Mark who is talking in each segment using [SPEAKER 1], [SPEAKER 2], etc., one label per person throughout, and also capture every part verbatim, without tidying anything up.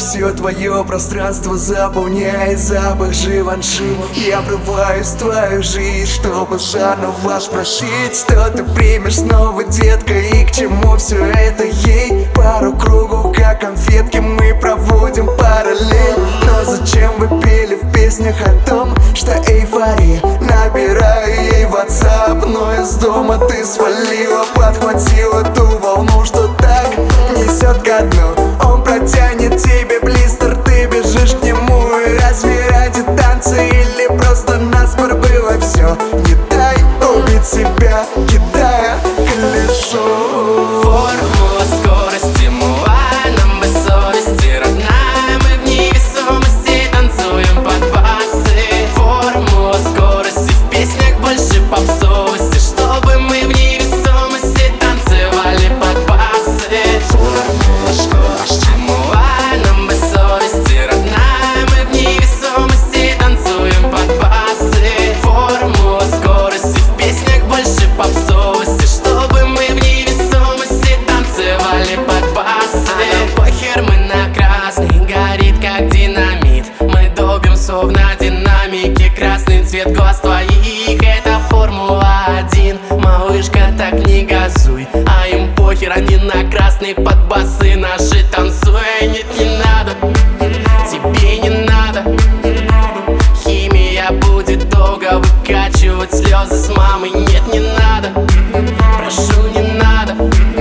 [SPEAKER 1] все твое пространство заполняет запах Живанши. Я врываюсь в твою жизнь, чтобы заново спросить, что ты примешь снова, детка, и к чему все это ей? Пару кругов, как конфетки, мы проводим параллель. Но зачем вы пели в песнях о том, что эйфория? Набираю ей в WhatsApp, но из дома ты свалила, подхватила ту волну, что так несет ко дну. Он протянет тебе блистер, ты бежишь к нему. И разве ради танца или просто наспор было все? Не дай убить себя, кидая колесо.
[SPEAKER 2] Формула скорости муа, нам бы совести родная. Мы в невесомости танцуем под басы. Формула скорости в песнях больше попсовости, чтобы мы в невесомости танцевали под басы. Формула скорости муа, нам бы совести родная. Мы в невесомости танцуем под басы. Формула скорости в песнях больше попсовости, чтобы мы в невесомости танцевали под басы. А нам похер, мы на красный, горит как динамит. Мы добьемся в на динамике, красный цвет глаз твоих. Это Формула один, малышка, так не газуй. А им похер, они на красный под басы наши танцуя. Нет, не надо, тебе не надо. Химия будет долго выкачивать слезы с мамой. Нет, не надо, прошу, не надо.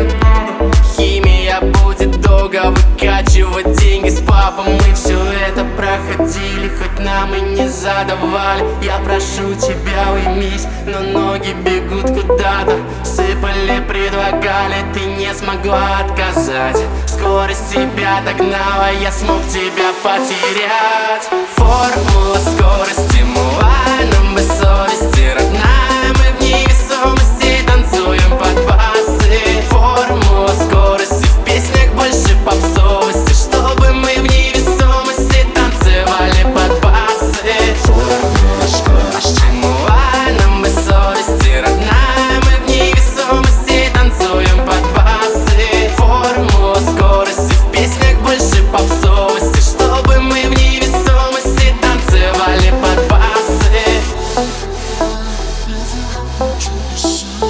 [SPEAKER 2] Химия будет долго выкачивать деньги с папом. Мы все это проходили, хоть нам и не задавали. Я прошу тебя, уймись, но ноги бегут куда-то. Сыпали, предлагали, ты не смогла отказать. Скорость тебя догнала, я смог тебя потерять. Формула скорости муа, нам бы совести родная. Мы в невесомости танцуем под басы. Формула скорости в песнях больше попсовости, чтобы мы в невесомости танцевали под басы. Формула скорости муа, нам бы совести родная. Мы в невесомости танцуем под басы. Формула скорости в песнях больше попсовости, чтобы мы в невесомости танцевали под басы.